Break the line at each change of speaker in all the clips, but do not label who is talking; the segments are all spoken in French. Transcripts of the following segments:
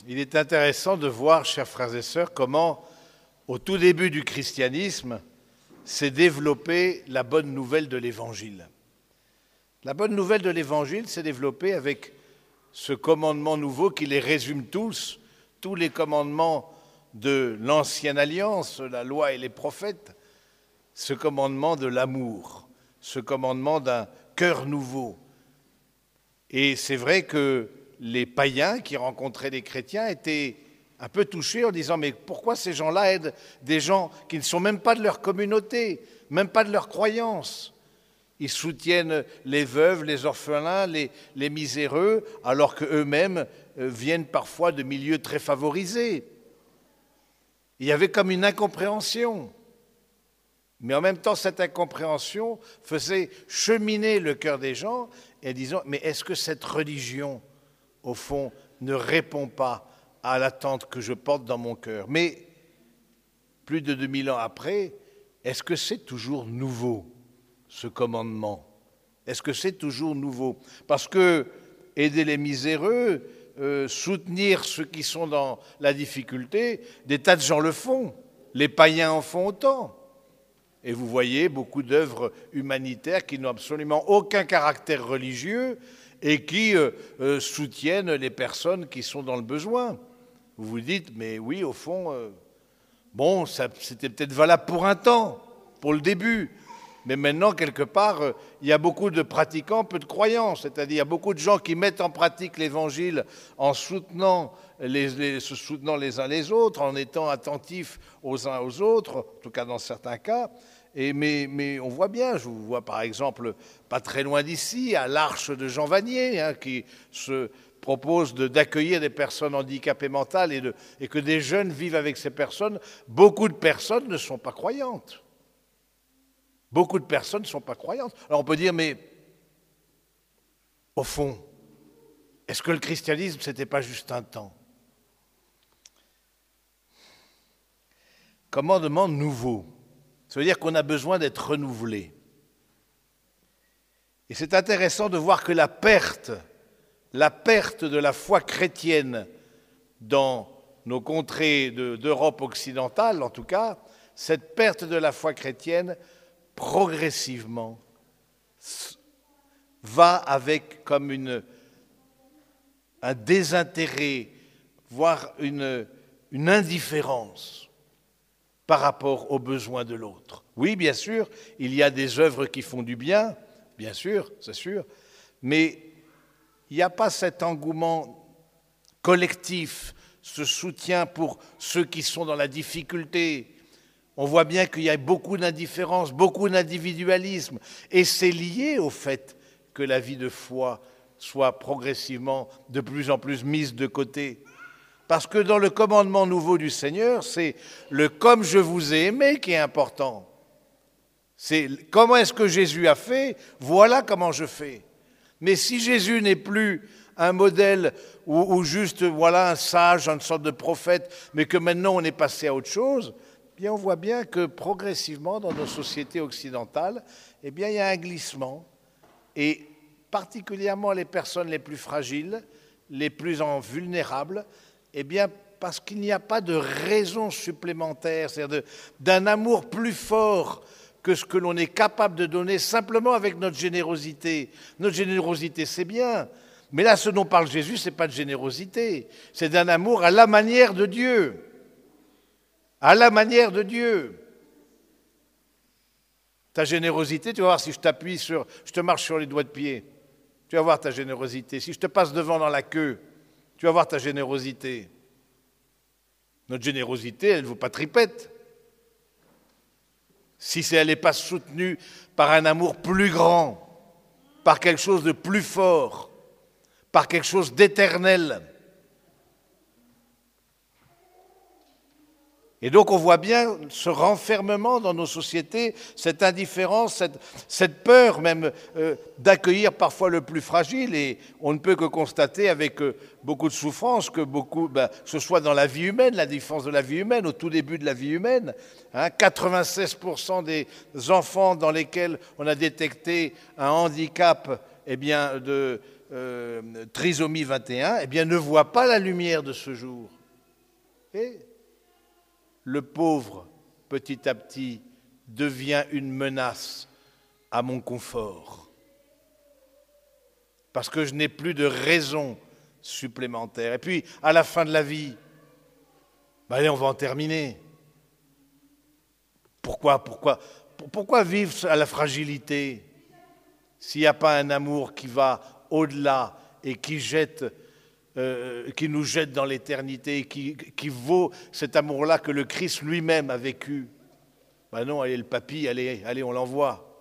Il est intéressant de voir, chers frères et sœurs, comment, au tout début du christianisme, s'est développée la bonne nouvelle de l'Évangile. La bonne nouvelle de l'Évangile s'est développée avec ce commandement nouveau qui les résume tous les commandements de l'Ancienne Alliance, la loi et les prophètes, ce commandement de l'amour, ce commandement d'un cœur nouveau. Et c'est vrai que les païens qui rencontraient les chrétiens étaient un peu touchés en disant « Mais pourquoi ces gens-là aident des gens qui ne sont même pas de leur communauté, même pas de leur croyance ?» Ils soutiennent les veuves, les orphelins, les miséreux, alors qu'eux-mêmes viennent parfois de milieux très favorisés. Il y avait comme une incompréhension. Mais en même temps, cette incompréhension faisait cheminer le cœur des gens en disant « Mais est-ce que cette religion, au fond, ne répond pas à l'attente que je porte dans mon cœur ?» Mais plus de 2000 ans après, est-ce que c'est toujours nouveau, ce commandement? Est-ce que c'est toujours nouveau? Parce que aider les miséreux, soutenir ceux qui sont dans la difficulté, des tas de gens le font. Les païens en font autant. Et vous voyez beaucoup d'œuvres humanitaires qui n'ont absolument aucun caractère religieux et qui soutiennent les personnes qui sont dans le besoin. Vous vous dites, mais oui, au fond, bon, c'était peut-être valable pour un temps, pour le début. Mais maintenant, quelque part, il y a beaucoup de pratiquants, peu de croyants. C'est-à-dire, il y a beaucoup de gens qui mettent en pratique l'Évangile en soutenant se soutenant les uns les autres, en étant attentifs aux uns aux autres, en tout cas dans certains cas. Mais on voit bien, je vous vois par exemple, pas très loin d'ici, à l'Arche de Jean Vanier, qui se propose d'accueillir des personnes handicapées mentales et que des jeunes vivent avec ces personnes. Beaucoup de personnes ne sont pas croyantes. Beaucoup de personnes ne sont pas croyantes. Alors on peut dire, mais au fond, est-ce que le christianisme, ce n'était pas juste un temps? Commandement nouveau, ça veut dire qu'on a besoin d'être renouvelé. Et c'est intéressant de voir que la perte de la foi chrétienne dans nos contrées d'Europe occidentale, en tout cas, cette perte de la foi chrétienne, progressivement, va avec comme un désintérêt, voire une indifférence par rapport aux besoins de l'autre. Oui, bien sûr, il y a des œuvres qui font du bien, bien sûr, c'est sûr, mais il n'y a pas cet engouement collectif, ce soutien pour ceux qui sont dans la difficulté. On voit bien qu'il y a beaucoup d'indifférence, beaucoup d'individualisme, et c'est lié au fait que la vie de foi soit progressivement de plus en plus mise de côté. Parce que dans le commandement nouveau du Seigneur, c'est le « comme je vous ai aimé » qui est important. C'est comment est-ce que Jésus a fait, voilà comment je fais. Mais si Jésus n'est plus un modèle ou juste voilà un sage, une sorte de prophète, mais que maintenant on est passé à autre chose, eh bien on voit bien que progressivement dans nos sociétés occidentales, eh bien il y a un glissement. Et particulièrement les personnes les plus fragiles, les plus vulnérables, eh bien parce qu'il n'y a pas de raison supplémentaire, c'est-à-dire d'un amour plus fort que ce que l'on est capable de donner simplement avec notre générosité. Notre générosité, c'est bien, mais là, ce dont parle Jésus, ce n'est pas de générosité, c'est d'un amour à la manière de Dieu. À la manière de Dieu. Ta générosité, tu vas voir si je te marche sur les doigts de pied, tu vas voir ta générosité. Si je te passe devant dans la queue, tu vas voir ta générosité. Notre générosité, elle ne vaut pas tripette. Si elle n'est pas soutenue par un amour plus grand, par quelque chose de plus fort, par quelque chose d'éternel. Et donc on voit bien ce renfermement dans nos sociétés, cette indifférence, cette peur même d'accueillir parfois le plus fragile. Et on ne peut que constater avec beaucoup de souffrance que ce soit dans la vie humaine, la défense de la vie humaine, au tout début de la vie humaine, 96% des enfants dans lesquels on a détecté un handicap trisomie 21, eh bien, ne voit pas la lumière de ce jour. Et le pauvre, petit à petit, devient une menace à mon confort. Parce que je n'ai plus de raison supplémentaire. Et puis, à la fin de la vie, allez, on va en terminer. Pourquoi vivre à la fragilité s'il n'y a pas un amour qui va au-delà et qui nous jette dans l'éternité, qui vaut cet amour-là que le Christ lui-même a vécu? Non, allez, le papy, allez, on l'envoie.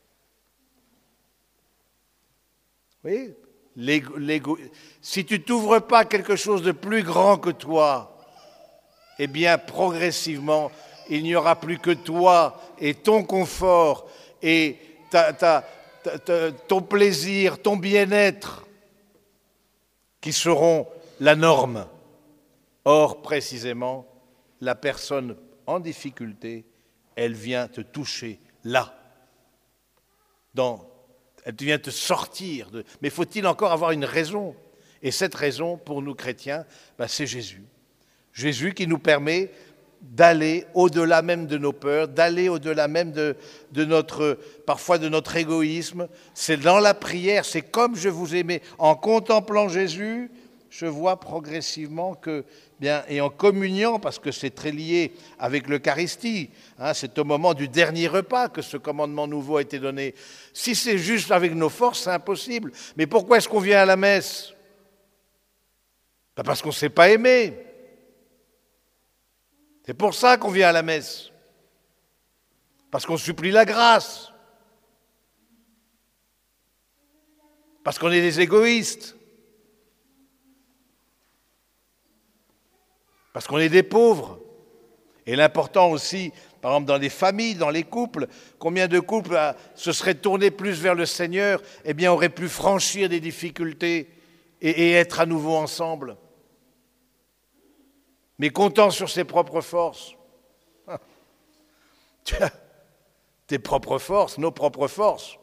Oui, si tu t'ouvres pas quelque chose de plus grand que toi, eh bien, progressivement, il n'y aura plus que toi et ton confort et ton plaisir, ton bien-être qui seront la norme. Or, précisément, la personne en difficulté, elle vient te toucher là. Elle vient te sortir. Mais faut-il encore avoir une raison? Et cette raison, pour nous chrétiens, c'est Jésus. Jésus qui nous permet d'aller au-delà même de nos peurs, d'aller au-delà même parfois de notre égoïsme. C'est dans la prière, c'est comme je vous aimais. En contemplant Jésus, je vois progressivement que, et en communiant, parce que c'est très lié avec l'Eucharistie, c'est au moment du dernier repas que ce commandement nouveau a été donné. Si c'est juste avec nos forces, c'est impossible. Mais pourquoi est-ce qu'on vient à la messe? Parce qu'on ne sait pas aimer. C'est pour ça qu'on vient à la messe. Parce qu'on supplie la grâce. Parce qu'on est des égoïstes. Parce qu'on est des pauvres. Et l'important aussi, par exemple dans les familles, dans les couples, combien de couples se seraient tournés plus vers le Seigneur, auraient pu franchir des difficultés et être à nouveau ensemble. Mais comptant sur ses propres forces. Tes propres forces, nos propres forces.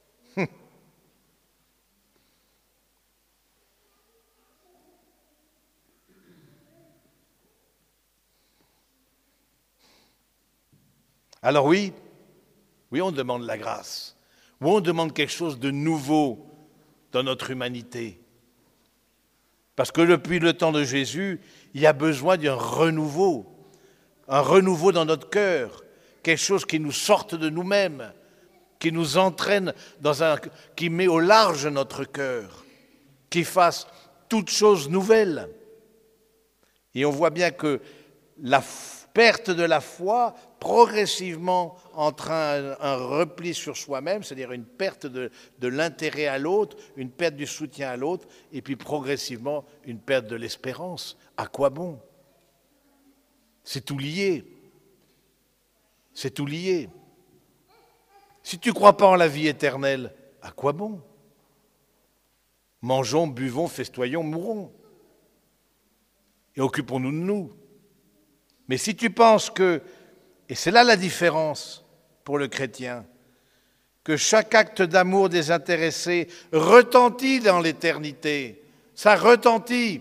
Alors oui, on demande la grâce. Oui, on demande quelque chose de nouveau dans notre humanité. Parce que depuis le temps de Jésus, il y a besoin d'un renouveau. Un renouveau dans notre cœur. Quelque chose qui nous sorte de nous-mêmes, qui nous entraîne qui met au large notre cœur, qui fasse toute chose nouvelle. Et on voit bien que la perte de la foi, progressivement entraîne un repli sur soi-même, c'est-à-dire une perte de l'intérêt à l'autre, une perte du soutien à l'autre, et puis progressivement une perte de l'espérance. À quoi bon? C'est tout lié. C'est tout lié. Si tu ne crois pas en la vie éternelle, à quoi bon? Mangeons, buvons, festoyons, mourons. Et occupons-nous de nous. Mais si tu penses que, et c'est là la différence pour le chrétien, que chaque acte d'amour désintéressé retentit dans l'éternité, ça retentit.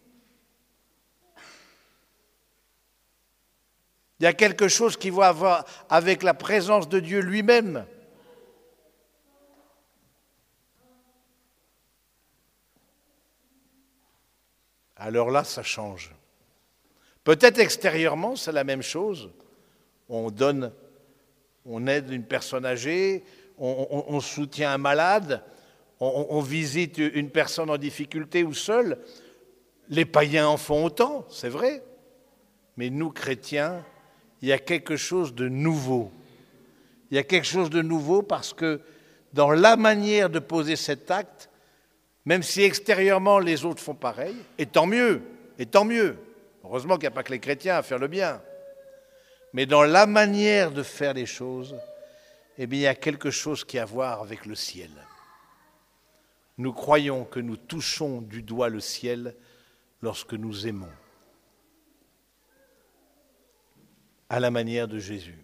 Il y a quelque chose qui va avoir avec la présence de Dieu lui-même. Alors là, ça change. Peut-être extérieurement, c'est la même chose. On aide une personne âgée, on soutient un malade, on visite une personne en difficulté ou seule. Les païens en font autant, c'est vrai. Mais nous, chrétiens, il y a quelque chose de nouveau. Il y a quelque chose de nouveau parce que dans la manière de poser cet acte, même si extérieurement les autres font pareil, et tant mieux. Heureusement qu'il n'y a pas que les chrétiens à faire le bien. Mais dans la manière de faire les choses, il y a quelque chose qui a à voir avec le ciel. Nous croyons que nous touchons du doigt le ciel lorsque nous aimons. À la manière de Jésus,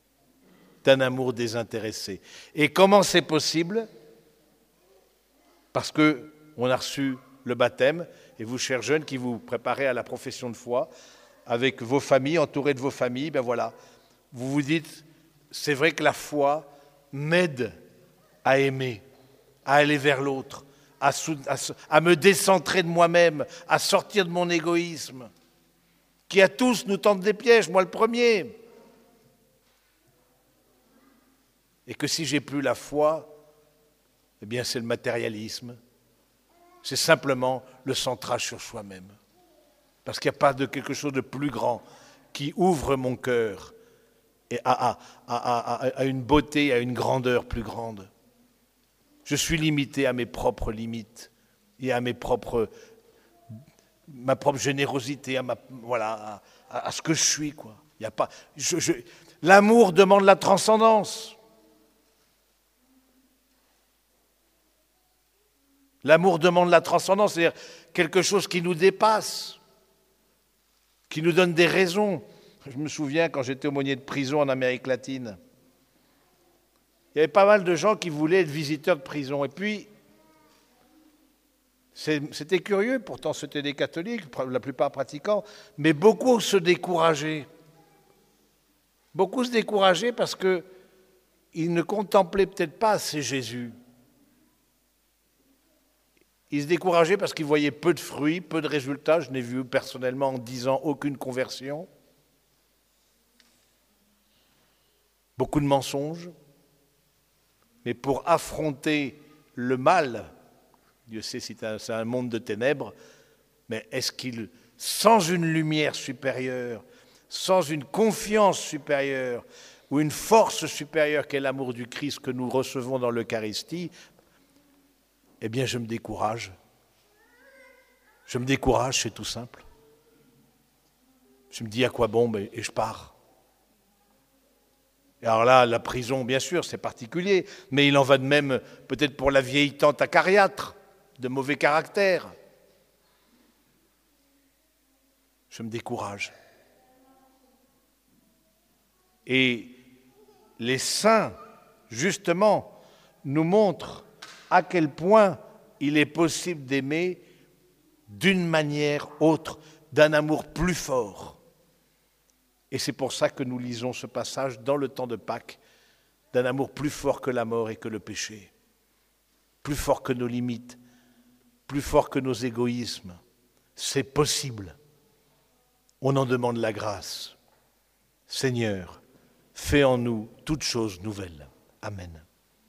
d'un amour désintéressé. Et comment c'est possible? parce qu'on a reçu le baptême, et vous, chers jeunes, qui vous préparez à la profession de foi, avec vos familles, entourés de vos familles, ben voilà, vous vous dites, c'est vrai que la foi m'aide à aimer, à aller vers l'autre, à me décentrer de moi-même, à sortir de mon égoïsme, qui à tous nous tente des pièges, moi le premier. Et que si j'ai plus la foi, eh bien c'est le matérialisme, c'est simplement le centrage sur soi-même. Parce qu'il n'y a pas de quelque chose de plus grand qui ouvre mon cœur et à une beauté, à une grandeur plus grande. Je suis limité à mes propres limites et à ma propre générosité, à ce que je suis, quoi. Il y a pas, l'amour demande la transcendance. L'amour demande la transcendance, c'est-à-dire quelque chose qui nous dépasse, qui nous donne des raisons. Je me souviens quand j'étais aumônier de prison en Amérique latine, il y avait pas mal de gens qui voulaient être visiteurs de prison. Et puis, c'était curieux, pourtant c'était des catholiques, la plupart pratiquants, mais beaucoup se décourageaient. Beaucoup se décourageaient parce qu'ils ne contemplaient peut-être pas assez Jésus. Ils se décourageaient parce qu'ils voyaient peu de fruits, peu de résultats. Je n'ai vu personnellement en 10 ans aucune conversion. Beaucoup de mensonges. Mais pour affronter le mal, Dieu sait si c'est un monde de ténèbres, mais est-ce qu'il, sans une lumière supérieure, sans une confiance supérieure ou une force supérieure qu'est l'amour du Christ que nous recevons dans l'Eucharistie, eh bien, je me décourage. Je me décourage, c'est tout simple. Je me dis à quoi bon, et je pars. Et alors là, la prison, bien sûr, c'est particulier, mais il en va de même peut-être pour la vieille tante acariâtre, de mauvais caractère. Je me décourage. Et les saints, justement, nous montrent à quel point il est possible d'aimer d'une manière autre, d'un amour plus fort. Et c'est pour ça que nous lisons ce passage dans le temps de Pâques, d'un amour plus fort que la mort et que le péché, plus fort que nos limites, plus fort que nos égoïsmes. C'est possible. On en demande la grâce. Seigneur, fais en nous toutes choses nouvelles. Amen.